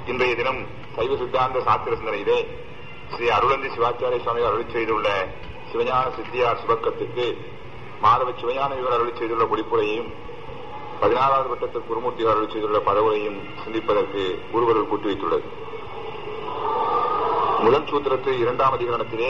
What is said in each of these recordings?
இன்றைய தினம் சைவ சித்தாந்த சாஸ்திர சிந்தனையிலே ஸ்ரீ அருளந்தி சிவாச்சாரிய சுவாமிகள் அருளி செய்துள்ள சிவஞான சித்தியார் சுபக்கத்துக்கு மாதவ சிவஞான இவர் அருளி செய்துள்ள பொழிப்புரையையும் 16வது வட்டத்தில் குருமூர்த்திகள் அருளி செய்துள்ள பதவுரையும் சிந்திப்பதற்கு குருவர்கள் கூட்டி வைத்துள்ளது. முதல் சூத்திரத்து 2ஆம் அதிகரணத்திலே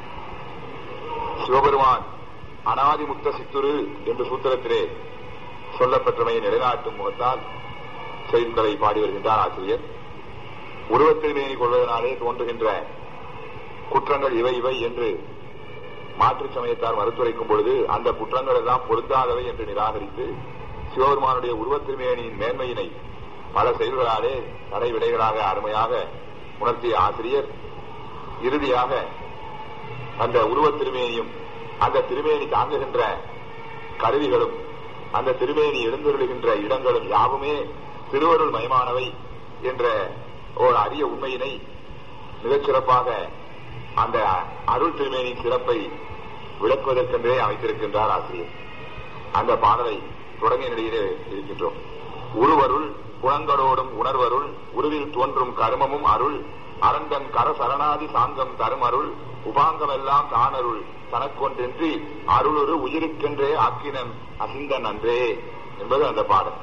சிவபெருமான் அனாதிமுக்த சித்துரு என்ற சூத்திரத்திலே சொல்லப்பெற்றமையை நிலைநாட்டும் முகத்தால் செய்திகளை பாடி வருகின்றார் ஆசிரியர். உருவத்திருமையை கொள்வதனாலே தோன்றுகின்ற குற்றங்கள் இவை இவை என்று மாற்றுச் சமயத்தார் மறுத்துரைக்கும் பொழுது அந்த குற்றங்கள் எல்லாம் பொருந்தாதவை என்று நிராகரித்து சிவபெருமானுடைய உருவத்திருமையனின் மேன்மையினை பல செயல்களாலே தடை விடைகளாக அருமையாக உணர்த்திய ஆசிரியர் இறுதியாக அந்த உருவத்திருமேனியும் அந்த திருமேனி தாங்குகின்ற கருவிகளும் அந்த திருமேனி எழுந்தருளுகின்ற இடங்களும் யாவுமே திருவருள் மயமானவை என்ற ஒரு அரிய உண்மையினை மிகச்சிறப்பாக அந்த அருள் திருமேனியின் சிறப்பை விளக்குவதற்கென்றே அமைத்திருக்கின்றார் ஆசிரியர். அந்த பாடலை தொடங்கிய நிலையிலே இருக்கின்றோம். உருவருள் புலங்களோடும் உணர்வருள் உருவில் தோன்றும் கருமமும் அருள் அரந்தன் கரசரணாதி சாங்கம் தரும் அருள் உபாங்கமெல்லாம் தானருள் தனக்கொன்றென்றி அருளொரு உயிருக்கென்றே ஆக்கினன் அசிந்தன் அன்றே என்பது அந்த பாடல்.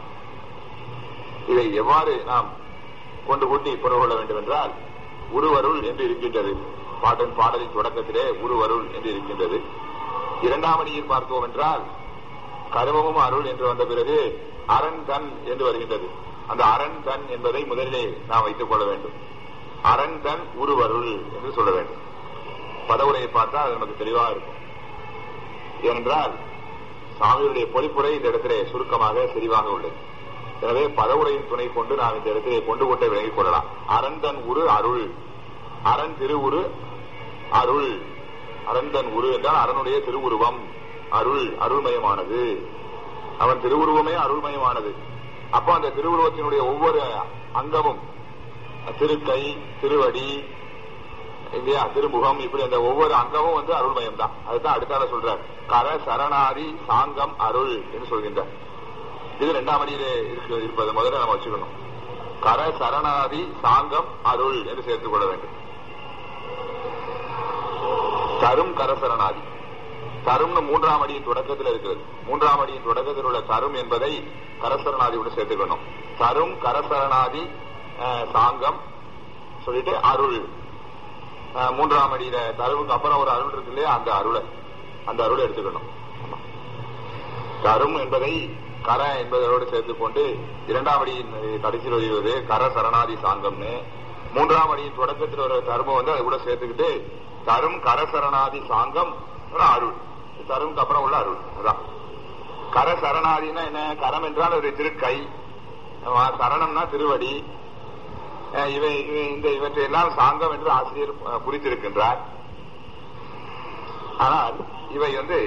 இதை எவ்வாறு நாம் கொண்டு கூட்டி புறவு கொள்ள வேண்டும் என்றால், உருவருள் என்று இருக்கின்றது. பாடலின் தொடக்கத்திலே உருவருள் என்று இருக்கின்றது. 2ஆம் அடியில் பார்த்தோம் என்றால் கருமமும் அருள் என்று வந்த பிறகு அரண் தன் என்று வருகின்றது. அந்த அரண் தன் என்பதை முதலிலே நாம் வைத்துக் கொள்ள வேண்டும். அரண் தன் உருவருள் என்று சொல்ல வேண்டும். பதவுரையை பார்த்தால் அது நமக்கு தெளிவாக இருக்கும். ஏனென்றால் சாமியுடைய பொழிப்புரை இந்த இடத்திலே சுருக்கமாக தெளிவாக உள்ளது. எனவே பதவுரையின் துணை கொண்டு நாம் இந்த இடத்திலே கொண்டு கொண்டே விளங்கிக் கொள்ளலாம். அரந்தன் உரு அருள், அரண் திருவுரு அருள். அரந்தன் உரு என்றால் அரணுடைய திருவுருவம், அருள் அருள்மயமானது. அவன் திருவுருவமே அருள்மயமானது. அப்போ அந்த திருவுருவத்தினுடைய ஒவ்வொரு அங்கமும் திருக்கை, திருவடி, இல்லையா, திருமுகம், இப்படி அந்த ஒவ்வொரு அங்கமும் வந்து அருள்மயம் தான். அதுதான் அடுத்தால சொல்றார், கர சரணாதி சாங்கம் அருள் என்று சொல்கின்றார். இது 2ஆம் அடியிலே இருப்பது முதல்ல நம்ம வச்சுக்கணும். கர சரணாதி சாங்கம் அருள் என்று சேர்த்துக் கொள்ள வேண்டும். தரும் கரசரணாதி, தரும்னு 3ஆம் அடியின் தொடக்கத்தில் இருக்கிறது. 3ஆம் அடியின் தொடக்கத்தில் உள்ள தரும் என்பதை கரசரணாதியோடு சேர்த்துக்கணும். தரும் கரசரணாதி சாங்கம் சொல்லிட்டு அருள். 3ஆம் அடியில தருவுக்கு அப்புறம் ஒரு அருள் இருக்கு இல்லையா, அந்த அருளை எடுத்துக்கணும். தரும் என்பதை கர என்பதோடு சேர்த்துக் கொண்டு 2ஆம் அடியின் கடைசியில் வருவது கர சரணாதி சாங்கம்னு. 3ஆம் அடியின் தொடக்கத்தில் ஒரு தருமம் வந்து அதை கூட சேர்த்துக்கிட்டு தரும் கரசரணாதி சாங்கம் அருள். தருமுக்கு அப்புறம் உள்ள அருள் அதான் கரசரணாதினா என்ன? கரம் என்றால் ஒரு திருக்கை, சரணம்னா திருவடி. இவற்றையெல்லாம் சாங்கம் என்று ஆசிரியர் குறித்திருக்கின்றார். ஆனால் இவை வந்து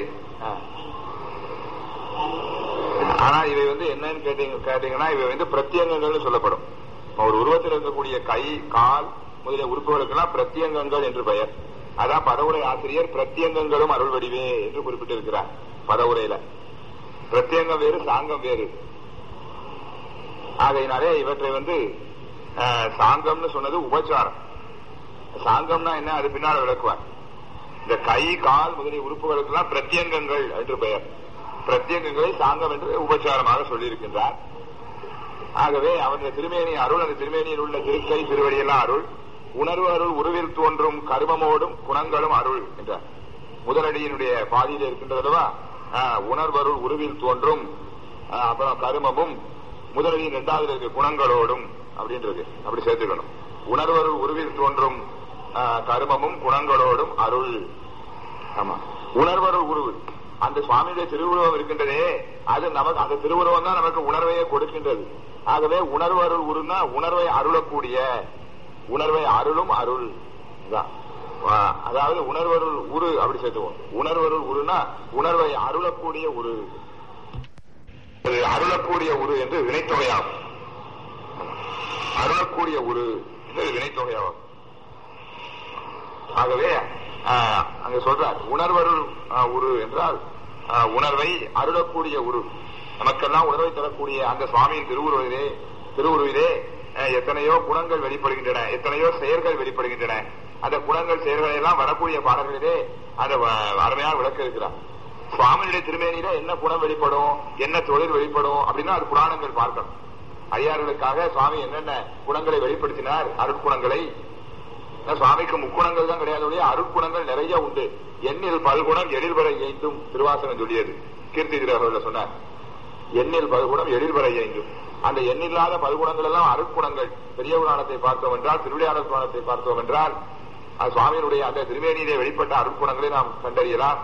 என்னன்னு கேட்டீங்கன்னா இவை வந்து பிரத்யங்கங்கள் சொல்லப்படும். ஒரு உருவத்தில் இருக்கக்கூடிய கை, கால் முதலிய உறுப்புகளுக்கெல்லாம் பிரத்யங்கங்கள் என்று பெயர். அதான் பதவுரை ஆசிரியர் பிரத்யங்கங்களும் அருள் வடிவே என்று குறிப்பிட்டிருக்கிறார். பதவுரையில பிரத்யங்கம் வேறு, சாங்கம் வேறு. ஆகையினாலே இவற்றை வந்து சாங்கம்னு சொன்னது உபச்சாரம். சாங்கம்னா என்ன, அது பின்னால் விளக்குவார். இந்த கை, கால் முதலிய உறுப்புகளுக்கெல்லாம் பிரத்யங்கங்கள் என்று பெயர். பிரத்யங்கங்களை சாங்கம் என்று உபச்சாரமாக சொல்லியிருக்கின்றார். ஆகவே அவருடைய திருமேனி அருள், அந்த திருமேனியில் உள்ள திருக்கை, திருவடியெல்லாம் அருள். உணர்வு அருள் உருவில் தோன்றும் கருமமோடும் குணங்களும் அருள் என்றார். முதலடியினுடைய பாதியில் இருக்கின்றதல்லவா, உணர்வருள் உருவில் தோன்றும், அப்புறம் கருமமும், முதலடியின் 2வது இருக்க குணங்களோடும் அப்படின்றது, அப்படி சேர்த்துக்கணும். உணர்வருள் உருவில் தோன்றும் கருமமும் குணங்களோடும் அருள். ஆமா, உணர்வருள் உருவு, அந்த சுவாமியுடைய திருவுருவம் இருக்கின்றதே, அது நமக்கு, அந்த திருவுருவம் தான் நமக்கு உணர்வையே கொடுக்கின்றது. ஆகவே உணர்வருள் உருன்னா உணர்வை அருளக்கூடிய, உணர்வை அருளும் அருள் தான். அதாவது உணர்வருள் உரு அப்படி சேர்த்துவோம். உணர்வருள் உருனா உணர்வை அருளக்கூடிய உரு, அருளக்கூடிய உரு என்று வினைத்தொகையாகும். அருளக்கூடிய உரு என்று வினைத்தொகையாகும். ஆகவே அங்க சொல்றார் உணர்வருள் உரு என்றால் உணர்வை அருளக்கூடிய உரு, நமக்கெல்லாம் உணர்வை தரக்கூடிய அந்த சுவாமியின் திருவுருவிலே எத்தனையோ குணங்கள் வெளிப்படுகின்றன, எத்தனையோ செயல்கள் வெளிப்படுகின்றன. அந்த குணங்கள் செயல்களை எல்லாம் வரக்கூடிய பாடல்களிலே அந்த அருமையாக விளக்க இருக்கிறார். சுவாமியுடைய திருமேனியில என்ன குணம் வெளிப்படும், என்ன தொழில் வெளிப்படும் அப்படின்னா அது புராணங்கள் பார்க்கணும். ஐயார்களுக்காக சுவாமி என்னென்ன குணங்களை வெளிப்படுத்தினார், அருட்குணங்களை. சுவாமிக்கு முக்குணங்கள் தான் கிடையாது, அருட்குணங்கள் நிறைய உண்டு. எண்ணில் பல்குணம் எழில்வரை ஐந்தும் திருவாசகம் சொல்லியது. கீர்த்தி திருவள்ளுவர் சொன்னார், எண்ணில் பல்குணம் எழில்வரை ஐந்தும். அந்த எண்ணில்லாத பல்குணங்கள் எல்லாம் அருட்குணங்கள். பெரிய புராணத்தை பார்த்தோம் என்றால், திருவிளையாடல் புராணத்தை பார்த்தோம் என்றால், சுவாமியினுடைய அந்த திருமேனியிலே வெளிப்பட்ட அருட்குணங்களை நாம் கண்டறியலாம்.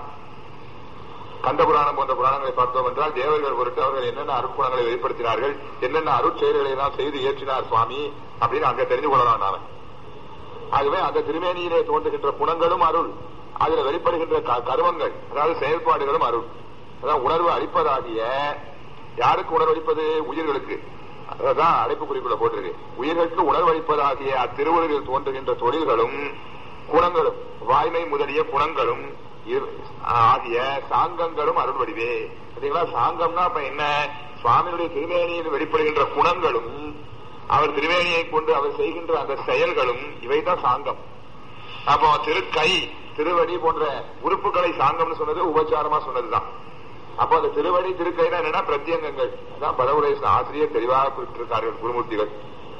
கந்த புராணம் போன்ற புராணங்களை பார்த்தோம் என்றால், தேவர்கள் பொருட்டு அவர்கள் என்னென்ன அருட்குணங்களை வெளிப்படுத்தினார்கள், என்னென்ன அருட்செயல்களை எல்லாம் செய்து ஏற்றினார் சுவாமி அப்படின்னு அங்க தெரிந்து கொள்ளலாம் நாம. ஆகவே அந்த திருமேனியிலே தோன்றுகின்ற குணங்களும் அருள், அதுல வெளிப்படுகின்ற கருவங்கள் அதாவது செயல்பாடுகளும் அருள். அதான் உணர்வு அளிப்பதாகிய, யாருக்கு உணர்வு அளிப்பது? உயிர்களுக்கு. அதான் அடைப்பு குறிப்புல போட்டிருக்கு. உயிர்களுக்கு உணர்வு அளிப்பதாகிய அத்திருவுருவில் தோன்றுகின்ற தொழில்களும் குணங்களும், வாய்மை முதலிய குணங்களும் ஆகிய சாங்கங்களும் அருள் வடிவே. சரிங்களா? சாங்கம்னா அப்ப என்ன? சுவாமியுடைய திருமேனியில் வெளிப்படுகின்ற குணங்களும் அவர் திருமேனியை கொண்டு அவர் செய்கின்ற அந்த செயல்களும் இவைதான் சாங்கம். அப்போ திருக்கை திருவடி போன்ற உறுப்புகளை சாங்கம்னு சொன்னது உபச்சாரமா சொன்னதுதான். அப்போ அந்த திருவடி திருக்கைனா என்னன்னா பிரத்யங்கங்கள். அதான் பரவுரை ஆசிரியர் தெளிவாக குறிப்பிட்டிருக்கார்கள் குருமூர்த்திகள்.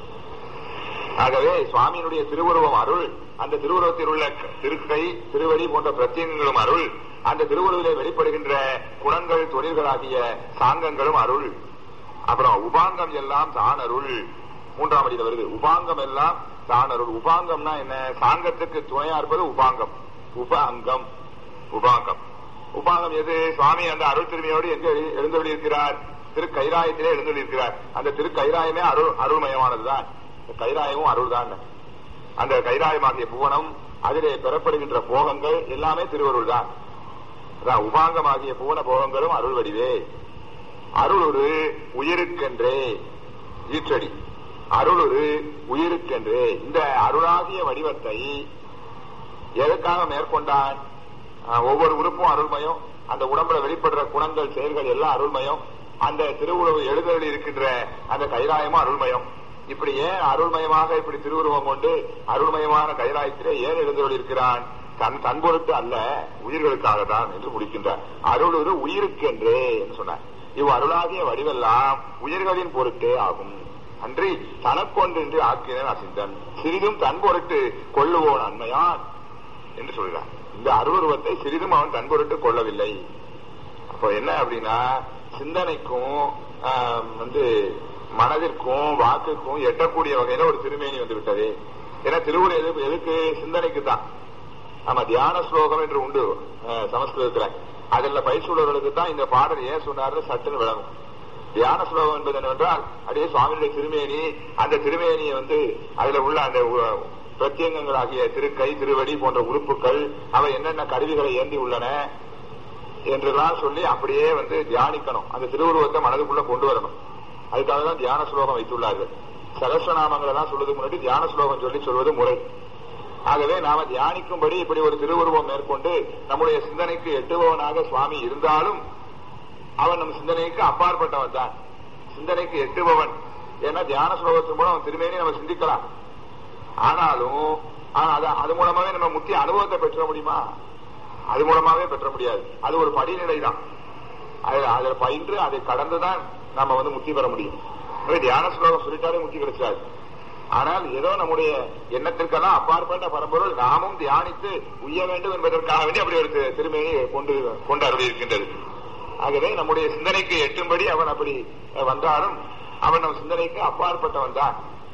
ஆகவே சுவாமியினுடைய திருவுருவம் அருள், அந்த திருவுருவத்தில் உள்ள திருக்கை திருவடி போன்ற பிரத்யங்களும் அருள், அந்த திருவுருவிலே வெளிப்படுகின்ற குணங்கள் தொழில்களாகிய சாங்கங்களும் அருள். அப்புறம் உபாங்கம் எல்லாம் தான் அருள். மூன்றாம் அடியில் வருது, உபாங்கம் எல்லாம் தான் அருள். உபாங்கம்னா என்ன? சாங்கத்துக்கு துணையா இருப்பது உபாங்கம். உபாங்கம் உபாங்கம் உபாங்கம் எது? சுவாமி அந்த அருள் திருமையோடு எங்க எழுந்தொழி இருக்கிறார்? திருக்கைராயத்திலே எழுந்தொழி இருக்கிறார். அந்த திருக்கைராயமே அருள்மயமானதுதான். கைராயமும் அருள் தான். அந்த கைராயமாகிய புவனம், அதிலே பெறப்படுகின்ற போகங்கள் எல்லாமே திருவருள் தான். அதான் உபாங்கமாகிய புவன போகங்களும் அருள் வடிவே. அருள் ஒரு உயிருக்கென்றே ஈற்றடி, அருள் ஒரு உயிருக்கென்றே. இந்த அருளாகிய வடிவத்தை எதற்காக மேற்கொண்டான்? ஒவ்வொரு உறுப்பும் அருள்மயம், அந்த உடம்புல வெளிப்படுற குணங்கள் செயல்கள் எல்லாம் அருள்மயம், அந்த திருவுருவ எழுதல் இருக்கின்ற அந்த கைராயமும் அருள்மயம். இப்படி ஏன் அருள்மயமாக இப்படி திருவுருவம் கொண்டு அருள்மயமான கைராயத்திலே ஏன் எழுந்தருள் இருக்கிறான்? தன் பொருட்டு அல்ல, உயிர்களுக்காக தான் என்று முடிக்கின்றார். அருள் ஒரு உயிருக்கென்றே என்று சொன்னார். இவ் அருளாகிய வடிவெல்லாம் உயிர்களின் பொருட்டே ஆகும். அன்றி தனக்கொன்று ஆக்கினேன் அசிந்தன், சிறிதும் தன் பொருட்டு கொள்ளுவோன் அண்மையான் என்று சொல்கிறார். இந்த அருளுருவத்தை சிறிதும் அவன் தன் பொருட்டு கொள்ளவில்லை. அப்போ என்ன அப்படின்னா, சிந்தனைக்கும் மனதிற்கும் வாக்குக்கும் எட்டக்கூடிய வகையில ஒரு திருமேனி வந்து விட்டது. ஏன்னா திருவுரு எதுக்கு? சிந்தனைக்கு தான். நம்ம தியான ஸ்லோகம் என்று உண்டு சமஸ்கிருதத்துல, அதுல பயிற்சியுள்ளவர்களுக்கு தான் இந்த பாடல் ஏன் சொன்னார்னு சட்டுன்னு விளங்கும். தியான ஸ்லோகம் என்பது என்னவென்றால், அப்படியே சுவாமியுடைய திருமேனி, அந்த திருமேனியை அதுல உள்ள அந்த பிரத்யங்கங்களாகிய திருக்கை திருவடி போன்ற உறுப்புகள் அவை என்னென்ன கருவிகளை ஏந்தி உள்ளன என்றெல்லாம் சொல்லி அப்படியே தியானிக்கணும். அந்த திருவுருவத்தை மனதுக்குள்ள கொண்டு வரணும். அதுக்காக தான் தியான ஸ்லோகம் வைத்துள்ளார்கள். சகஸ்ரநாமங்கள் எல்லாம் சொல்வதற்கு முன்னாடி தியான ஸ்லோகம் சொல்லி சொல்வது முறை. ஆகவே நாம தியானிக்கும்படி இப்படி ஒரு திருவுருவம் மேற்கொண்டு நம்முடைய சிந்தனைக்கு எட்டுபவனாக சுவாமி இருந்தாலும் அவன் நம் சிந்தனைக்கு அப்பாற்பட்டவன் தான். சிந்தனைக்கு எட்டுபவன். ஏன்னா தியான ஸ்லோகத்தின் மூலம் அவன் திருமேனி நம்ம சிந்திக்கலாம். ஆனாலும் அது மூலமாவே நம்ம முக்கிய அனுபவத்தை பெற்ற முடியுமா? அது மூலமாவே பெற்ற முடியாது. அது ஒரு படிநிலை தான். அதுல பயின்று அதை கடந்துதான் நம்ம முக்தி பெற முடியும். தியான ஸ்லோகம் சொல்லிட்டாலே முக்தி கிடைச்சாது. ஆனால் ஏதோ நம்முடைய எண்ணத்திற்கெல்லாம் அப்பாற்பட்ட பரம்பொருள் நாமும் தியானித்து உய்ய வேண்டும் என்பதற்காக வேண்டி அப்படி ஒரு திருமேனி கொண்டு அருள் இருக்கின்றது. ஆகவே நம்முடைய சிந்தனைக்கு எட்டும்படி அவன் அப்படி வந்தாலும் அவன் நம் சிந்தனைக்கு அப்பாற்பட்டவன் தான்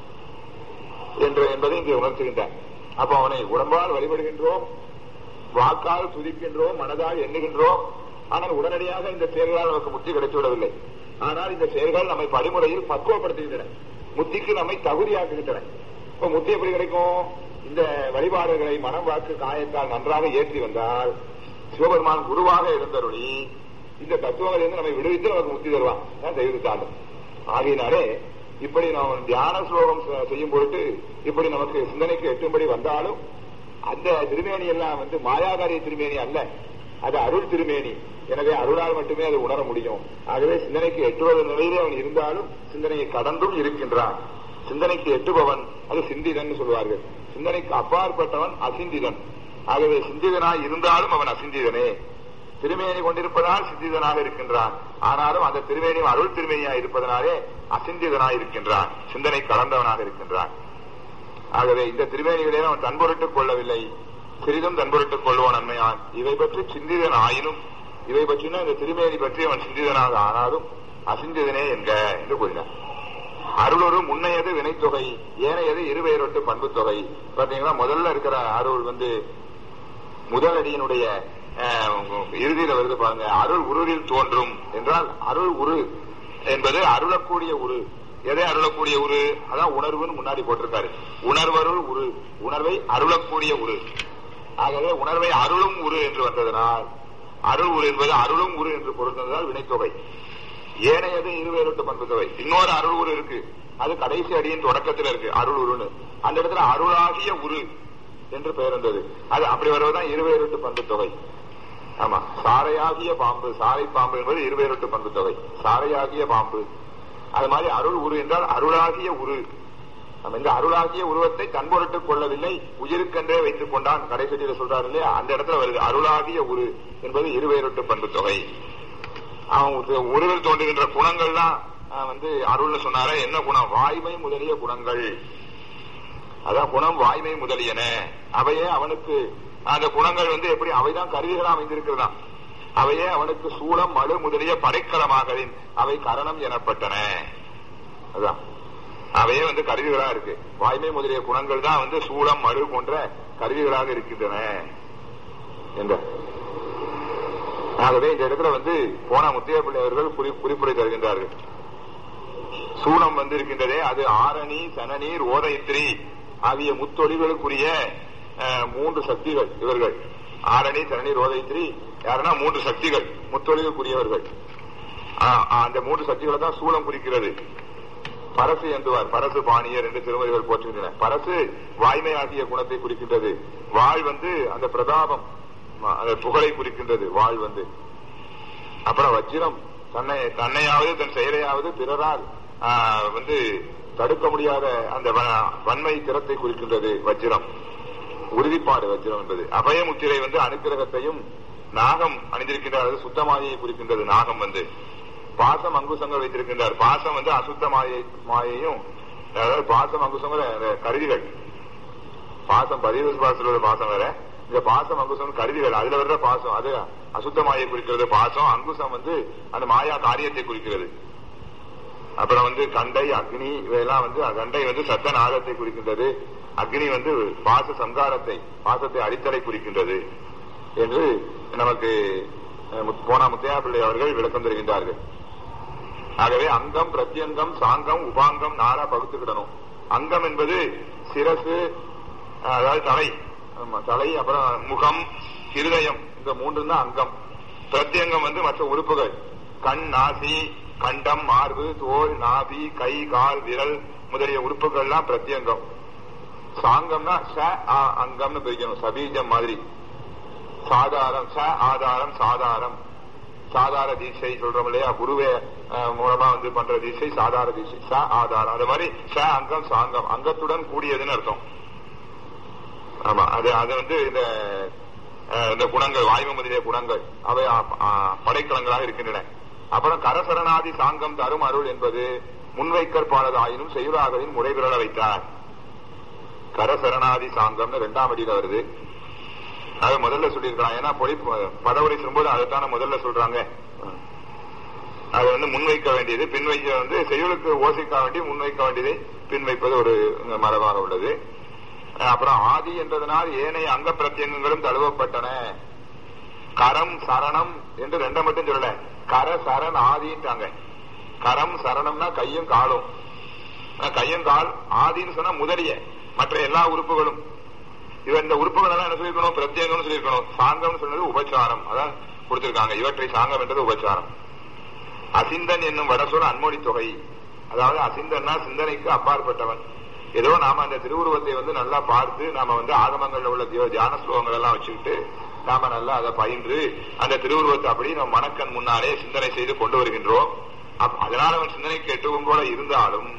என்பதை இங்கே உணர்த்துகின்றான். அப்ப அவனை உடம்பால் வழிபடுகின்றோம், வாக்கால் துதிக்கின்றோம், மனதால் எண்ணுகின்றோம். ஆனால் உடனடியாக இந்த செயல்களால் நமக்கு முக்தி கிடைத்து விடவில்லை. ஆனால் இந்த செயல்கள் நம்மை படிமுறையில் பக்குவப்படுத்துகின்றன, முக்திக்கு நம்மை தகுதியாக்குகின்றன. இப்ப முக்தி எப்படி கிடைக்கும்? இந்த வழிபாடுகளை மனம் வாக்கு காயத்தால் நன்றாக ஏற்றி வந்தால் சிவபெருமான் குருவாக இருந்தருளி இந்த தத்துவங்களிலிருந்து நம்மை விடுவித்து நமக்கு முக்தி தருவான். தெய்வத்தாலும் ஆகையினாலே இப்படி நாம் தியான ஸ்லோகம் செய்யும் பொருட்டு இப்படி நமக்கு சிந்தனைக்கு எட்டும்படி வந்தாலும் அந்த திருமேனி எல்லாம் மாயாகாரிய திருமேனி அல்ல, அது அருள் திருமேனி. எனவே அருளால் மட்டுமே அதை உணர முடியும். ஆகவே சிந்தனைக்கு எட்டுவது நிலையிலே அவன் இருந்தாலும் சிந்தனையை கடந்தும் இருக்கின்றான் சிந்தனைக்கு எட்டுபவன் அது சிந்திதன் சொல்வார்கள். சிந்தனைக்கு அப்பாற்பட்டவன் அசிந்திதன். ஆகவே சிந்திதனாய் இருந்தாலும் அவன் அசிந்திதனே. திருமேனி கொண்டிருப்பதால் சிந்திதனாக இருக்கின்றான். ஆனாலும் அந்த திருமேனி அருள் திருமேனியாய் இருப்பதனாலே அசிந்திதனாய் இருக்கின்றான், சிந்தனை கலந்தவனாக இருக்கின்றான். ஆகவே இந்த திருமேனிகளே அவன் தன்பொருட்டுக் கொள்ளவில்லை, சிறிதும் தன்பொருட்டுக் கொள்வோன் நன்மையான். இவை பற்றி சிந்திதன் ஆயினும், இவை பற்றினா இந்த திருமேனி பற்றி அவன் சிந்திதனாக ஆனாலும் அசிந்திதனே என்க என்று கூறினார். அருளொரு முன்னையது வினைத்தொகை, ஏனையது இருவேரொட்டு பண்பு தொகை. பாத்தீங்கன்னா முதல்ல இருக்கிற அருள் முதலடியினுடைய இறுதியில வருது பாருங்க. அருள் உருவில் தோன்றும் என்றால் அருள் உரு என்பது அருளக்கூடிய உரு. எதை அருளக்கூடிய உரு? அதான் உணர்வுன்னு முன்னாடி போட்டிருக்காரு. உணர்வருள் உரு, உணர்வை அருளக்கூடிய உரு. ஆகவே உணர்வை அருளும் உரு என்று வந்ததனால் அருள் உரு என்பது அருளும் உரு என்று பொருந்ததால் வினைத்தொகை. ஏனையது இருவேரொட்டு பண்பு தொகை. இன்னொரு அருள் உரு இருக்கு, அது கடைசி அடியின் தொடக்கத்தில் இருக்கு, அருள் உருன்னு. அந்த இடத்துல அருளாகிய உரு என்று பெயர் இருந்தது. அது அப்படி வருவதுதான் இருவேரொட்டு பண்பு தொகை. ஆமா, சாரையாகிய பாம்பு, சாரை பாம்பு என்பது இருவேரொட்டு பண்பு தொகை. சாரையாகிய பாம்பு, அது மாதிரி அருள் உரு என்றால் அருளாகிய உரு. நம்ம இந்த அருளாகிய உருவத்தை தன்பொருட்டுக் கொள்ளவில்லை, உயிருக்கென்றே வைத்துக் கொண்டான். கடைசியில சொல்றாரு இல்லையா, அந்த இடத்துல வருது அருளாகிய உரு என்பது இருவேரொட்டு பண்பு தொகை. அவன் உருவில் தோன்றுகின்ற குணங்கள்லாம் அருள்னு சொன்னார. என்ன குணம்? வாய்மை முதலிய குணங்கள். அதான் குணம் வாய்மை முதலியன. அவையே அவனுக்கு அந்த குணங்கள் எப்படி அவைதான் கருவிகளா அமைந்திருக்கிறதா. அவையே அவனுக்கு சூலம் மழு முதலிய படைக்கலமாகலின் அவை கரணம் எனப்பட்டன. அதான் அவையே கருவிகளா இருக்கு. வாய்மை முதலிய குணங்கள் தான் சூலம் மழு போன்ற கருவிகளாக இருக்கின்றன என்ற. ஆகவே இந்த இடத்துல போன முத்தைய பிள்ளை அவர்கள் குறிப்புரை தருகின்றார்கள். சூலம் இருக்கின்றதே, அது ஆரணி சனநீர் ஓதைத்திரி ஆகிய முத்தொழிகளுக்குரிய 3 சக்திகள். இவர்கள் ஆரணி சனநீர் ஓதைத்திரி யாருன்னா 3 சக்திகள், முத்தொழிலுக்குரியவர்கள். அந்த 3 சக்திகளை தான் சூலம் குறிக்கிறது. பரசு என்றுவார், பரசு பாணியர் என்று திருமதிகள் போற்றுகின்றன. பரசு வாய்மை ஆகிய குணத்தை குறிக்கின்றது. வாழ் அந்த பிரதாபம், அந்த புகழை குறிக்கின்றது. வாழ் அப்புறம் வஜ்ரம் தன்னையாவது தன் செயலையாவது பிறரால் தடுக்க முடியாத அந்த வன்மை திறத்தை குறிக்கின்றது வஜ்ரம், உறுதிப்பாடு வஜ்ரம் என்பது. அபயமுத்திரை அனுக்கிரகத்தையும் நாகம் அணிந்திருக்கின்றார், அது சுத்தமாயை குறிக்கின்றது. நாகம் பாசம் அங்குசங்கள் வைத்திருக்கின்றார். பாசம் அசுத்த மாயையும், அதாவது பாசம் அங்குசங்கள் கருவிகள். பாசம் பதிவு பாசத்தோட பாசம் வேற, இந்த பாசம் அங்குசம் கருவிகள், அதுல வர்ற பாசம் அது அசுத்த மாயை குறிக்கிறது. பாசம் அங்குசம் அந்த மாயா காரியத்தை குறிக்கிறது. அப்புறம் கண்டை அக்னி இவையெல்லாம் கண்டை சத்த நாகத்தை குறிக்கின்றது. அக்னி பாச சம்காரத்தை, பாசத்தை அடித்தலை குறிக்கின்றது என்று நமக்கு போனா முத்தையா பிள்ளை அவர்கள் விளக்கம் தருகின்றார்கள். ஆகவே அங்கம் பிரத்யங்கம் சாங்கம் உபாங்கம் நாரா பகுத்துக்கிடணும். அங்கம் என்பது சிரசு, அதாவது தலை, தலை, அப்புறம் முகம், இருதயம், இந்த 3 தான் அங்கம். பிரத்யங்கம் மற்ற உறுப்புகள், கண், நாசி, கண்டம், மார்பு, தோல், நாபி, கை, கால், விரல் முதலிய உறுப்புகள்லாம் பிரத்யங்கம். சாங்கம்னா ச அங்கம்னு பிரிக்கணும், சபீஜம் மாதிரி. சாதாரம் ச ஆதாரம், சாதாரம் சாதார தீட்சை சொல்றோம் இல்லையா, குருவே மூலமா பண்ற தீட்சை சாதார தீட்சை, ச ஆதாரம். அது மாதிரி ச அங்கம் சாங்கம், அங்கத்துடன் கூடியதுன்னு அர்த்தம். ஆமா, அது இந்த குணங்கள் வாய்மை முதலிய குணங்கள் அவை படைக்கலங்களாக இருக்கின்றன. அப்புறம் கரசரணாதி சாங்கம் தரும் அருள் என்பது முன்வைக்கற்பாளதாயினும் செய்யுளாகலின் முறைவிரல வைத்தார். கரசரணாதி சாங்கம்னு 2ஆம் அடியில வருது. அது முதல்ல சொல்லியிருக்கலாம், ஏன்னா பதவுரை சொல்லும்போது அதைத்தான முதல்ல சொல்றாங்க. அது முன்வைக்க வேண்டியது பின்வைக்க செய்யுளுக்கு ஓசிக்க வேண்டிய முன்வைக்க வேண்டியதை பின்வைப்பது ஒரு மரபாக உள்ளது. அப்புறம் ஆதி என்றதனால் ஏனைய அங்க பிரத்யங்களும் தழுவப்பட்டன. கரம் சரணம் என்று 2 மட்டும் சொல்லல, கர சரண் ஆதின்ட்டாங்க. கரம் சரணம்னா கையும் காலும், கையும் கால், ஆதின்னு சொன்னா முதலிய மற்ற எல்லா உறுப்புகளும். இந்த உறுப்புகள் எல்லாம் என்ன சொல்லிருக்கணும்? பிரத்யேகம் சொல்லிருக்கணும். சாங்கம் சொன்னது உபச்சாரம், அதான் கொடுத்திருக்காங்க. இவற்றை சாங்கம் என்றது உபச்சாரம். அசிந்தன் என்னும் வடசொல் அன்மொழி தொகை. அதாவது அசிந்தன்னா சிந்தனைக்கு அப்பாற்பட்டவன். ஏதோ நாம அந்த திருவுருவத்தை நல்லா பார்த்து நாம ஆகமங்கள்ல உள்ள தியான ஸ்லோகங்கள் எல்லாம் வச்சுக்கிட்டு நாம நல்லா அதை பயின்று அந்த திருவுருவத்தை அப்படி நம்ம மனக்கண் முன்னாலே சிந்தனை செய்து கொண்டு வருகின்றோம். அதனால அவன் சிந்தனைக்கு எட்டுவும் போல இருந்தாலும்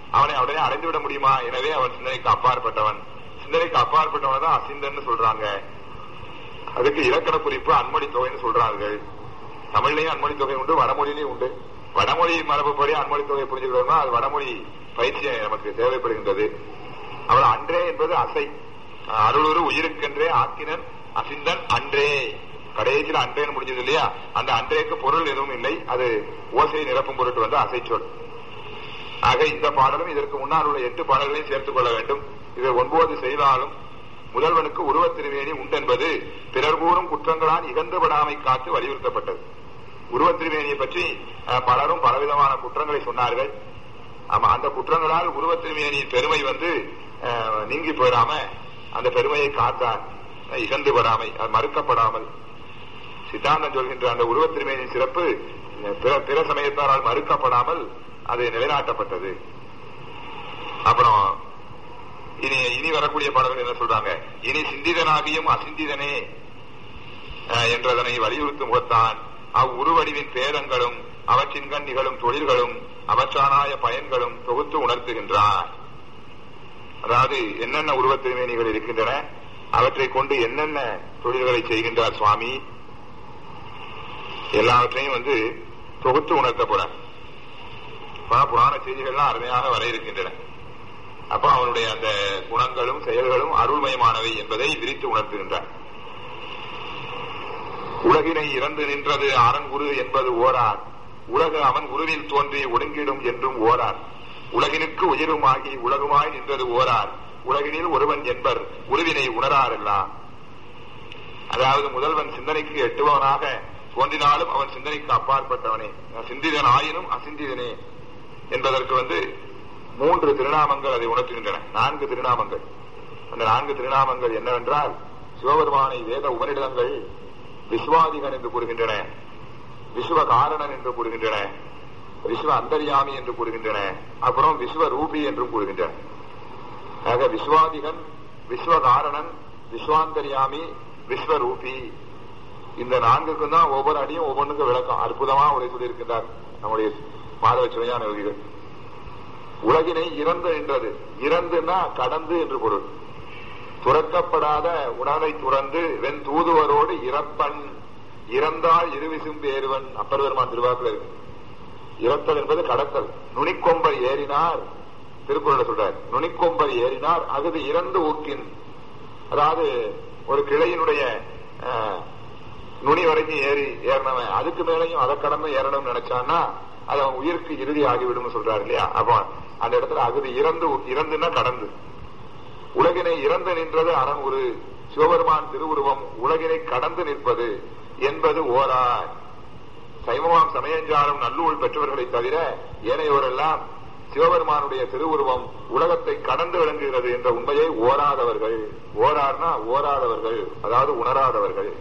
அவனை உடனே அடைந்து விட முடியுமா? எனவே அவன் சிந்தனைக்கு அப்பாற்பட்டவன். சிந்தனைக்கு அப்பாற்பட்டவன் தான் அசிந்தன்னு சொல்றாங்க. அதுக்கு இலக்கண குறிப்பு அன்மொழி தொகைன்னு சொல்றார்கள். தமிழ்லையும் அன்மொழி தொகை உண்டு, வடமொழியிலையும் உண்டு. வடமொழி மரபுப்படி அன்மொழி தொகை புரிஞ்சுக்கிறோம்னா அது வடமொழி பயிற்சி நமக்கு தேவைப்படுகின்றது. அவள் அன்றே என்பது அசை. அருளுரு உயிருக்கென்றே ஆக்கினன் அசிந்தன் அன்றே. கடைசியில் அன்றேன்னு முடிஞ்சது இல்லையா? அந்த அன்றேக்கு பொருள் எதுவும் இல்லை. அது ஓசையை நிரப்பும் பொருட்டு வந்து அசைச்சொல். ஆக இந்த பாடலும் இதற்கு முன்னால் உள்ள 8 பாடல்களையும் சேர்த்துக் கொள்ள வேண்டும். இது 9 செய்தாலும் முதல்வனுக்கு உருவத் திருமேனி உண்டென்பது பிறர் கூறும் குற்றங்களால் இகந்துபடாமை காத்து வலியுறுத்தப்பட்டது. உருவத் திருமேனியை பற்றி பலரும் பலவிதமான குற்றங்களை சொன்னார்கள். அந்த குற்றங்களால் உருவத் திருமேனியின் பெருமை வந்து நீங்கி போயிடாம அந்த பெருமையை காத்தார். இகந்துபடாமை, மறுக்கப்படாமல். சித்தாந்தம் சொல்கின்ற அந்த உருவத் திருமேனியின் சிறப்பு பிற சமயத்தாரால் மறுக்கப்படாமல் அது நிலைநாட்டப்பட்டது. அப்புறம் இனி வரக்கூடிய பாடல்கள் என்ன சொல்றாங்க? இனி சிந்திதனாகியும் அசிந்திதனே என்றதனை வலியுறுத்தும் முகத்தான் அவ்வுருவடிவின் பேதங்களும் அவற்றின்கண் நிகழும் தொழில்களும் அவற்றானாய பயன்களும் தொகுத்து உணர்த்துகின்றார். அதாவது என்னென்ன உருவத் திருமேனிகள் இருக்கின்றன, அவற்றை கொண்டு என்னென்ன தொழில்களை செய்கின்றார் சுவாமி, எல்லாவற்றையும் வந்து தொகுத்து உணர்த்த போறார். புராண செய்திகள்லாம் அருமையாக வர இருக்கின்றன. அப்ப அவனுடைய அந்த குணங்களும் செயல்களும் அருள்மயமானவை என்பதை விரித்து உணர்த்துகின்றார். உலகினை இறந்து நின்றது அரண்குரு என்பது ஓரார், உலகு அவன் உருவில் தோன்றி ஒடுங்கிடும் என்றும் ஓரார், உலகினுக்கு உயிருமாகி உலகுமாய் நின்றது ஓரார், உலகினில் ஒருவன் என்பர் உருவினை உணராரெல்லாம். அதாவது முதல்வன் சிந்தனைக்கு எட்டுபவனாக தோன்றினாலும் அவன் சிந்தனைக்கு அப்பாற்பட்டவனே. சிந்திதன் ஆயினும் அசிந்திதனே என்பதற்கு வந்து 3 திருநாமங்கள் அதை உணர்த்துகின்றன. 4 திருநாமங்கள். அந்த 4 திருநாமங்கள் என்னவென்றால், சிவபெருமானை வேத உபநிடதங்கள் விஸ்வாதிகன் என்று கூறுகின்றன, விஸ்வ காரணன் என்று கூறுகின்றன, விஸ்வ அந்தர்யாமி என்று கூறுகின்றன, அப்புறம் விஸ்வ ரூபி என்றும் கூறுகின்றன. ஆக விஸ்வாதிகன், விஸ்வ காரணன், விஸ்வாந்தர்யாமி, விஸ்வரூபி, இந்த 4க்கும் தான் ஒவ்வொரு அடியும் ஒவ்வொன்றுக்கும் விளக்கம் அற்புதமா உரை சொல்லியிருக்கின்றார் நம்முடைய மாதவ சிவஞான யோகிகள். உலகினை இறந்து என்றது, இறந்துன்னா கடந்து என்று பொருள். துறக்கப்படாத உணவை துறந்து வெண் தூதுவரோடு இறப்பன், இறந்தால் இருவிசும் பேருவன். அப்பர் பெருமான் திருவாக்குல இருக்கு. இறத்தல் என்பது கடத்தல். நுனிக்கொம்பர் ஏறினார், திருக்குறளை சொல்றார், நுனிக்கொம்பர் ஏறினார் அகுது இறந்து ஊக்கின். அதாவது ஒரு கிளையினுடைய நுனி வரைக்கும் ஏறினவன் அதுக்கு மேலையும் அதை கடந்து ஏறணும்னு நினைச்சான்னா அது அவன் உயிருக்கு இறுதி ஆகிவிடும் சொல்றாரு இல்லையா? அப்ப அந்த இடத்துல அகுது இறந்துன்னா கடந்து. உலகினை இறந்து நின்றது அரண் ஒரு சிவபெருமான் திருவுருவம் உலகினை கடந்து நிற்பது என்பது ஓரார். சைவமாம் சமயஞ்சாரம் நல்லூழ் பெற்றவர்களை தவிர ஏனையோரெல்லாம் சிவபெருமானுடைய திருவுருவம் உலகத்தை கடந்து விளங்குகிறது என்ற உண்மையை ஓராதவர்கள். ஓரார்னா ஓராதவர்கள், அதாவது உணராதவர்கள்.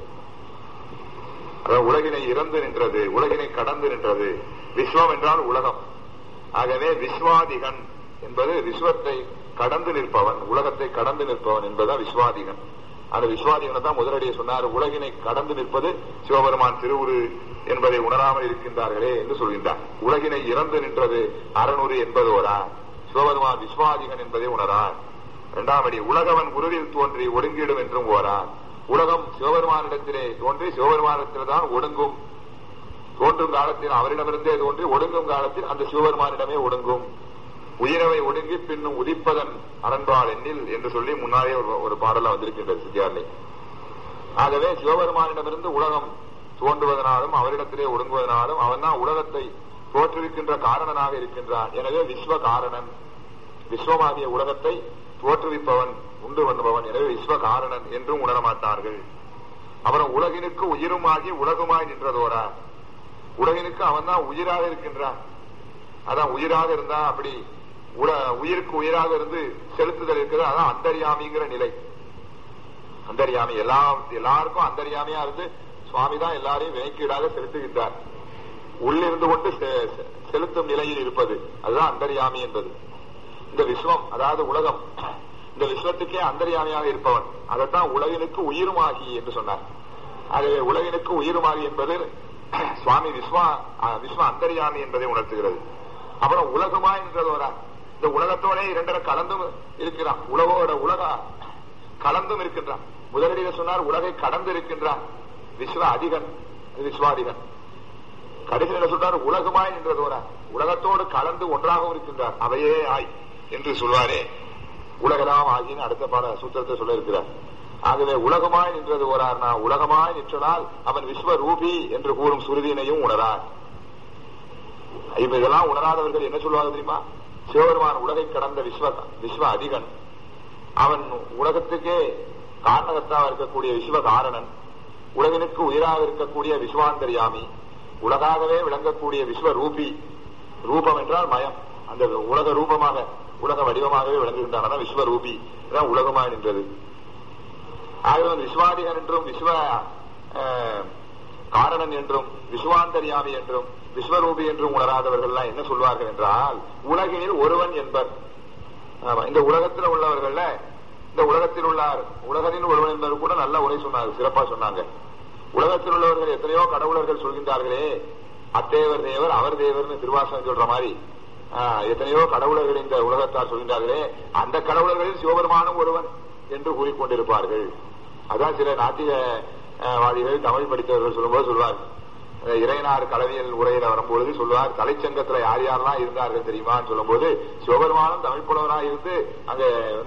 உலகினை இறந்து நின்றது, உலகினை கடந்து நின்றது. விஸ்வம் என்றால் உலகம். ஆகவே விஸ்வாதிகன் என்பது விஸ்வத்தை கடந்து நிற்பவன், உலகத்தை கடந்து நிற்பவன் என்பதுதான் விஸ்வாதிகன். அந்த விஸ்வாதிகனை தான் முதலடியை சொன்னார். உலகினை கடந்து நிற்பது சிவபெருமான் திருவுரு என்பதை உணராமல் இருக்கின்றார்களே என்று சொல்கின்றார். உலகினை இறந்து நின்றது அரணுரு என்பது ஓரா, சிவபெருமான் விஸ்வாதிகன் என்பதை உணரார். 2ஆம் அடி உலகவன் உருவில் தோன்றி ஒடுங்கிடும் என்றும் ஓரார். உலகம் சிவபெருமானிடத்திலே தோன்றி சிவபெருமானிடத்தில் தான் ஒடுங்கும். தோன்றும் காலத்தில் அவரிடமிருந்தே தோன்றி ஒடுங்கும் காலத்தில் அந்த சிவபெருமானிடமே ஒடுங்கும். உயிரவை ஒடுங்கி பின்னும் உதிப்பதன் அரண்பால் எண்ணில் என்று சொல்லி முன்னாலே ஒரு பாடல வந்திருக்கின்றது சித்தியாரிலே. ஆகவே சிவபெருமானிடமிருந்து உலகம் தோன்றுவதனாலும் அவரிடத்திலே ஒடுங்குவதனாலும் அவன் தான் உலகத்தை தோற்றுவிக்கின்ற காரணனாக இருக்கின்றான். எனவே விஸ்வ காரணன், விஸ்வமாகிய உலகத்தை தோற்றுவிப்பவன், உண்டு பண்ணுபவன். எனவே விஸ்வ காரணன் என்றும் உணரமாட்டார்கள். அப்புறம் உலகினுக்கு உயிருமாகி உலகுமாய் நின்றதோரா, உலகினுக்கு அவன் தான் உயிராக இருக்கின்றான். அதான் உயிராக இருந்தா அப்படி உயிருக்கு உயிராக இருந்து செலுத்துதல் இருக்கிறது. அதான் அந்தர்யாமிங்கிற நிலை. அந்தர்யாமி எல்லாருக்கும் அந்தர்யாமியா இருந்து சுவாமி தான் எல்லாரையும் வினைக்கீடாக செலுத்துகின்றார். உள்ளிருந்து கொண்டு செலுத்தும் நிலையில் இருப்பது அதுதான் அந்தர்யாமி என்பது. இந்த விஸ்வம் அதாவது உலகம், இந்த விஸ்வத்துக்கே அந்தர்யாமியாக இருப்பவன். அதைத்தான் உலகினுக்கு உயிருமாகி என்று சொன்னார். அது உலகினுக்கு உயிருமாகி என்பது சுவாமி விஸ்வ அந்தர்யாமி என்பதை உணர்த்துகிறது. அப்புறம் உலகமா என்றது வரா, இந்த உலகத்தோட இரண்டரை கலந்தும் இருக்கிறான். உலகோட உலகா கலந்தும் இருக்கின்றான். முதலடியில சொன்னார் உலகை கடந்து இருக்கின்றான் விஸ்வ அதிகன், விஸ்வாதிகன். கடைசியில சொன்னார் உலகமாய் நின்றதோரா, உலகத்தோடு கலந்து ஒன்றாகவும் இருக்கின்றார். அவையே ஆய் என்று சொல்வாரே, உலகலாம் ஆகின்னு அடுத்த பாட சூத்திரத்தை சொல்ல இருக்கிறார். ஆகவே உலகமாய் நின்றது ஓரார்னா, உலகமாய் நிற்றனால் அவன் விஸ்வரூபி என்று கூறும் சுருதியினையும் உணரார். இப்ப இதெல்லாம் உணராதவர்கள் என்ன சொல்லுவாங்க தெரியுமா? சிவபெருமான் உலகை கடந்த விஸ்வ அதிகன், அவன் உலகத்துக்கே காரணகர்த்தாக இருக்கக்கூடிய விஸ்வ காரணன், உலகினுக்கு உயிராக இருக்கக்கூடிய விஸ்வாந்தரியாமி, உலகாகவே விளங்கக்கூடிய விஸ்வரூபி. ரூபம் என்றால் மயம், அந்த உலக ரூபமாக உலக வடிவமாகவே விளங்குகின்றான் விஸ்வரூபி. இதான் உலகமாய் நின்றது. ஆகவே விஸ்வாதிகன் என்றும் விஸ்வ காரணன் என்றும் விஸ்வாந்தரியாமி என்றும் விஸ்வரூபி என்றும் உணராதவர்கள் என்ன சொல்வார்கள் என்றால், உலகினில் ஒருவன் என்பர். இந்த உலகத்தில் உள்ளவர்கள், இந்த உலகத்தில் உள்ளார் உலகனில் ஒருவன் என்பது கூட நல்ல உரை சொன்னாங்க, சிறப்பா சொன்னாங்க. உலகத்தில் உள்ளவர்கள் எத்தனையோ கடவுளர்கள் சொல்கின்றார்களே, அத்தேவர் தேவர் அவர் தேவர்னு திருவாசகம் சொல்ற மாதிரி எத்தனையோ கடவுளர்கள் இந்த உலகத்தார் சொல்கின்றார்களே, அந்த கடவுளர்களில் சிவபெருமானும் ஒருவன் என்று கூறிக்கொண்டிருப்பார்கள். அதான் சில நாத்திகவாதிகள் தமிழ் படித்தவர்கள் சொல்லும்போது சொல்வார், இறையனார் கலவியல் உரையில வரும்பொழுது சொல்வார், தலைச்சங்கத்துல யார் யாரெல்லாம் இருந்தார்கள் தெரியுமான்னு சொல்லும் போது சிவபெருமானும் தமிழ் புலவராக இருந்து அங்க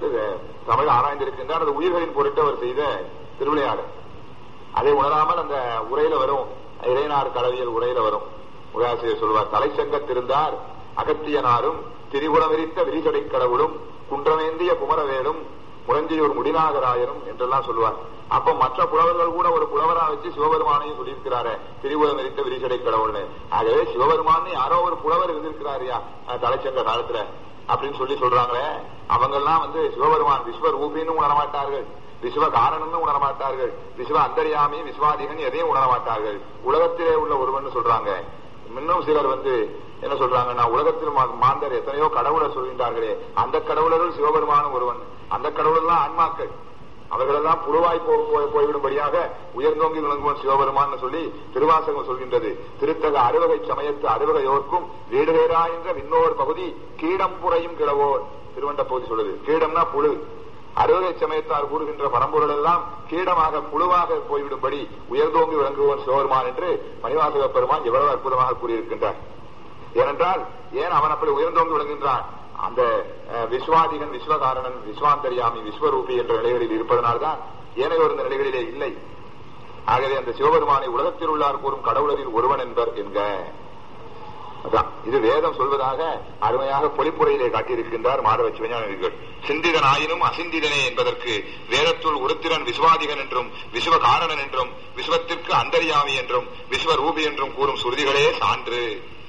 தமிழ் ஆராய்ந்திருக்கின்றார். அது உயிர்களின் பொருட்டு அவர் செய்த திருவிளையாடு. அதை உணராமல் அந்த உரையில வரும், இறையனார் கலவியல் உரையில வரும். உரையாசிரியர் சொல்வார், தலைச்சங்கத்திருந்தார் அகத்தியனாரும் திரிபுரவிரித்த விரிசடை கடவுளும் குன்றமேந்திய குமரவேலும் முரஞ்சியூர் முடிநாகராயரும் என்றெல்லாம் சொல்லுவார். அப்ப மற்ற புலவர்கள் கூட ஒரு புலவரா வச்சு சிவபெருமானையும் சொல்லியிருக்கிறாரு, திரிபுரம் எரித்த விரிசடை கடவுள்னு. ஆகவே சிவபெருமான் யாரோ ஒரு புலவர் இருந்திருக்கிறாரியா தலைச்சங்க காலத்துல அப்படின்னு சொல்றாங்களே, அவங்க எல்லாம் சிவபெருமான் விஸ்வரூபின்னு உணரமாட்டார்கள், விஸ்வ காரணம்னு உணரமாட்டார்கள், விஸ்வ அந்தரியாமி விஸ்வாதிகன் எதையும் உணரமாட்டார்கள். உலகத்திலே உள்ள ஒருவன் சொல்றாங்க. இன்னும் சிலர் என்ன சொல்றாங்கன்னா, உலகத்தில் மாந்தர் எத்தனையோ கடவுளர் சொல்கின்றார்களே, அந்த கடவுளர்கள் சிவபெருமானும் ஒருவன். அந்த கடவுளெல்லாம் ஆன்மாக்கள், அவர்களெல்லாம் புழுவாய் போய்விடும்படியாக உயர்ந்தோங்கி விளங்குவன் சிவபெருமான் சொல்லி திருவாசகம் சொல்கின்றது. திருத்தக அறுவகை சமயத்து அறுவகையோர்க்கும் வீடு வேறா என்ற விண்ணோர் பகுதி கீடம் புறையும் கிழவோர். திருவண்ட பகுதி சொல்லுது, கீடம்னா புழு. அறுவகை சமயத்தார் கூறுகின்ற பரம்பொருள் எல்லாம் கீடமாக புழுவாக போய்விடும்படி உயர்ந்தோங்கி விளங்குவன் சிவபெருமான் என்று மணிவாசக பெருமான் எவ்வளவு அற்புதமாக கூறியிருக்கின்றார். ஏனென்றால் ஏன் அவன் அப்படி உயர்ந்தோங்கி விளங்குகின்றான்? அந்த விஸ்வாதிகன் விஸ்வகாரணன் விஸ்வாந்தரியாமி விஸ்வரூபி என்ற நிலைகளில் இருப்பதனால்தான் ஏனையோர் இந்த நிலைகளிலே இல்லை. ஆகவே அந்த சிவபெருமானை உலகத்தில் உள்ளார் கூறும் கடவுளரில் ஒருவன் என்பர் என்க. இது வேதம் சொல்வதாக அருமையாக பொலிப்புரையிலே காட்டியிருக்கின்றார் மாதவ சிவஞானிகள். சிந்திதன் ஆயினும் அசிந்திதனே என்பதற்கு வேதத்துள் உருத்திரன் விஸ்வாதிகன் என்றும் விஸ்வ காரணன் என்றும் விஸ்வத்திற்கு அந்தரியாமி என்றும் விஸ்வரூபி என்றும் கூறும் சுருதிகளே சான்று.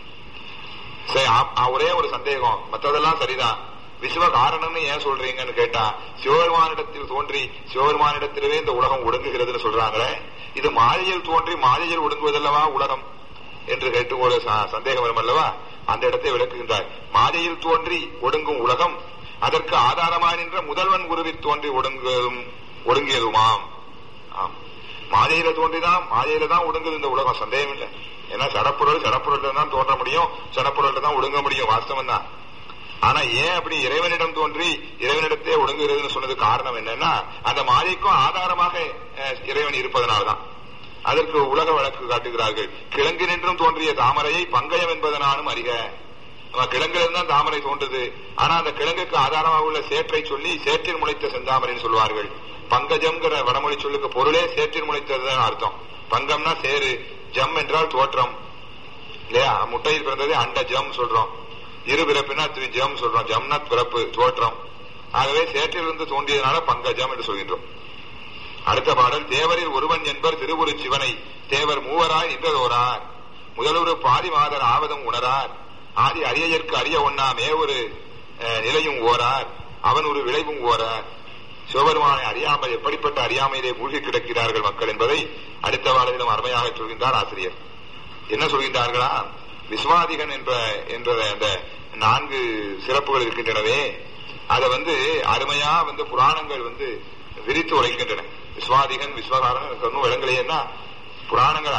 ஒரே ஒரு சந்தேகம், மற்றதெல்லாம் சரிதான், விஸ்வ காரணம்னு ஏன் சொல்றீங்கன்னு கேட்டா, சிவபெருமானிடத்தில் தோன்றி சிவபெருமானிடத்திலே இந்த உலகம் ஒடுங்குகிறதுன்னு சொல்றாங்களே, இது மாயையில் தோன்றி மாயையில் ஒடுங்குவதல்லவா உலகம் என்று கேட்டு ஒரு சந்தேகம் வரும் அல்லவா? அந்த இடத்தை விளக்குகின்றார். மாயையில் தோன்றி ஒடுங்கும் உலகம் அதற்கு ஆதாரமாக நின்ற முதல்வன் குருவில் தோன்றி ஒடுங்கியதுமாம். மாயையில தோன்றிதான் மாயையில தான் ஒடுங்குது இந்த உலகம், சந்தேகம் இல்லை. ஏன்னா சடப்பொருள் தான் தோன்ற முடியும், சடப்பொருள் தான் ஒடுங்க முடியும், வாஸ்தவம் தான். ஆனா ஏன் அப்படி இறைவனிடம் தோன்றி இறைவனிடத்தே ஒடுங்குகிறதுன்னு சொன்னது காரணம் என்னன்னா, அந்த மாயைக்கும் ஆதாரமாக இறைவன் இருப்பதனால்தான். அதற்கு உலக வழக்கு காட்டுகிறார்கள். கிழங்கு நின்றும் தோன்றிய தாமரையை பங்கயம் என்பதனாலும் அறிக. கிழங்கிலிருந்து தான் தாமரை தோன்றுது. ஆனா அந்த கிழங்குக்கு ஆதாரமாக உள்ள சேற்றை சொல்லி சேற்றில் முளைத்த செந்தாமரைன்னு சொல்வார்கள். பங்கஜம்ங்கிற வடமொழி சொல்லுக்கு பொருளே சேற்றில் முளைத்ததுதான் அர்த்தம். பங்கம்னா சேரு, ஜம் என்றால் தோற்றம் இல்லையா? முட்டையில் பிறந்ததே அண்ட ஜம் சொல்றோம். இரு பிறப்புனா ஜம் சொல்றோம். ஜம்னா பிறப்பு, தோற்றம். ஆகவே சேற்றிலிருந்து தோன்றியதனால பங்கஜம் என்று சொல்கின்றோம். அடுத்த பாடல், தேவரில் ஒருவன் என்பர் திருவுரு சிவனை தேவர் மூவராய் நின்றதோரார் முதலொரு பாதி மாதர் ஆவதும் உணரார் ஆதி அரியதற்கு அறிய ஒண்ணாமே ஒரு நிலையும் ஓரார் அவன் ஒரு விளைவும் ஓரார். சிவபெருமானை அறியாமல் எப்படிப்பட்ட அறியாமையிலே மூழ்கி கிடக்கிறார்கள் மக்கள் என்பதை அடுத்த பாடலிலும் அருமையாக சொல்கின்றார் ஆசிரியர். என்ன சொல்கின்றார்களா? விஸ்வாதிகன் என்ற அந்த 4 சிறப்புகள் இருக்கின்றனவே, அதை அருமையா புராணங்கள் விரித்து உரைக்கின்றன. விஸ்வாதிகன் விஸ்வகாரன் சொன்ன விளங்கலையேன்னா புராணங்கள்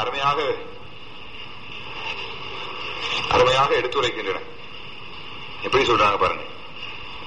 அருமையாக எடுத்துரைக்கின்றன. எப்படி சொல்றாங்க பாருங்க.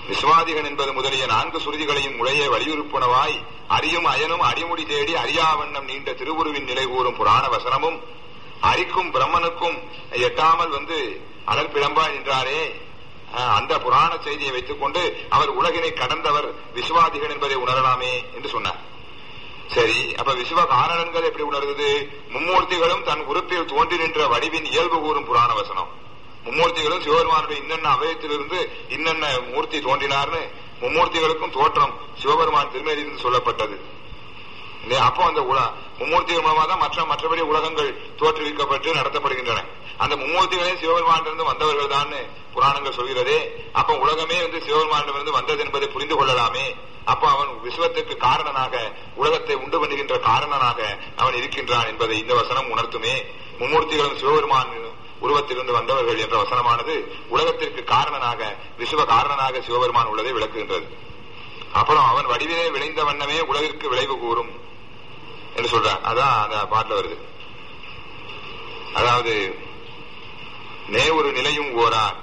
விஸ்வாதிகன் என்பது முதலிய 4 சுருதிகளையும் முறையே வலியுறுப்புணவாய் அறியும் அயனும் அடிமுடி தேடி அறியாவண்ணம் நீண்ட திருவுருவின் நிலை கூறும் புராண வசனமும் அரிக்கும் பிரம்மனுக்கும் எட்டாமல் அலர்பிளம்பாய் நின்றாரே அந்த புராண செய்தியை வைத்துக் கொண்டு அவர் உலகினை கடந்தவர் விஸ்வாதிகன் என்பதை உணரலாமே என்று சொன்னார். சரி, அப்ப விஸ்வ காரணங்கள் எப்படி உணர்ந்தது? மும்மூர்த்திகளும் தன் உறுப்பில் தோன்றி நின்ற வடிவின் இயல்பு கூறும் புராண வசனம். மும்மூர்த்திகளும் சிவபெருமானுடைய இன்னென்ன அவயத்திலிருந்து இன்னென்ன மூர்த்தி தோன்றினார்னு மும்மூர்த்திகளுக்கும் தோற்றம் சிவபெருமான் திருமேனியிலிருந்து சொல்லப்பட்டது. அப்போ அந்த மும்மூர்த்திகள் மூலமா தான் மற்றபடி உலகங்கள் தோற்றுவிக்கப்பட்டு நடத்தப்படுகின்றன. அந்த மும்மூர்த்திகளே சிவபெருமானிலிருந்து வந்தவர்கள் தான் புராணங்கள் சொல்கிறதே. அப்ப உலகமே சிவபெருமானிடமிருந்து வந்தது என்பதை புரிந்து கொள்ளலாமே. அப்ப அவன் விஸ்வத்துக்கு காரணனாக, உலகத்தை உண்டு பண்ணுகின்ற காரணனாக அவன் இருக்கின்றான் என்பதை இந்த வசனம் உணர்த்துமே. மும்மூர்த்திகளும் சிவபெருமான் உருவத்திலிருந்து வந்தவர்கள் என்ற வசனமானது உலகத்திற்கு காரணனாக, விஸ்வ காரணனாக சிவபெருமான் உள்ளதை விளக்குகின்றது. அப்புறம் அவன் வடிவிலே விளைந்த வண்ணமே உலகிற்கு விளைவு கூறும் என்று சொல்றார். அதான் அந்த பாட்டுல வருது. அதாவது ஒரு நிலையும் ஓரார்,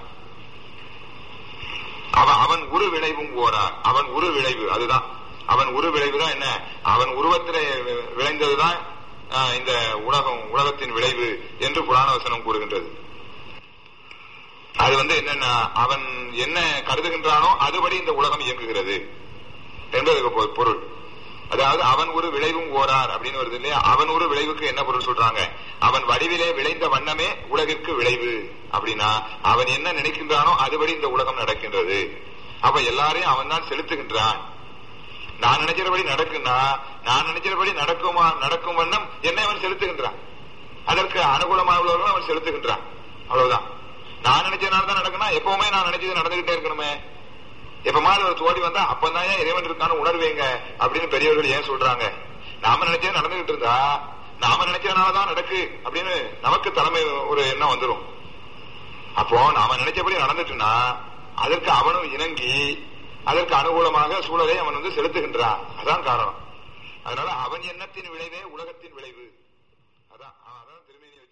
அவன் உரு விளைவும் ஓரார். அவன் உரு விளைவு, அதுதான் அவன் உரு விளைவுதான். என்ன, அவன் உருவத்திலே விளைந்ததுதான் இந்த உலகத்தின் விளைவு என்று புராண வசனம் கூறுகின்றது. அது என்னன்னா, அவன் என்ன கருதுகின்றானோ அதுபடி இந்த உலகம் இயங்குகிறது என்பதற்கு பொருள். அதாவது அவன் ஒரு விளைவும் ஓரார் அப்படின்னு வருது இல்லையா? அவன் ஒரு விளைவுக்கு என்ன பொருள் சொல்றாங்க? அவன் வடிவிலே விளைந்த வண்ணமே உலகிற்கு விளைவு அப்படின்னா, அவன் என்ன நினைக்கின்றானோ அதுபடி இந்த உலகம் நடக்கின்றது. அப்ப எல்லாரையும் அவன் தான் செலுத்துகின்றான். நான் நினைக்கிறபடி நடக்குன்னா, நான் நினைக்கிறபடி நடக்கும் வண்ணம் என்ன அவன் செலுத்துகின்றான். அதற்கு அனுகூலமாக உள்ளவர்கள் அவன் செலுத்துகின்றான். அவ்வளவுதான். நான் நினைச்சதுனாலதான் நடக்குன்னா, எப்பவுமே நான் நினைச்சது நடந்துகிட்டே இருக்கணுமே. எப்ப மாதிரி ஒரு தோடி வந்தா அப்பதான் ஏன் இறைவன் இருக்கான்னு உணர்வீங்க அப்படின்னு பெரியவர்கள் ஏன் சொல்றாங்க? நாம நினைச்சது நடந்துகிட்டு இருந்தா, நாம நினைச்சதுனாலதான் நடக்கு அப்படின்னு நமக்கு தலைமை ஒரு எண்ணம் வந்துடும். அப்போ நாம நினைச்சபடி நடந்துட்டுன்னா அதற்கு அவனும் இணங்கி அதற்கு அனுகூலமாக சூழலை அவன் செலுத்துகின்றான். அதான் காரணம். அதனால அவன் எண்ணத்தின் விளைவே உலகத்தின் விளைவு. அதான் திருமேனி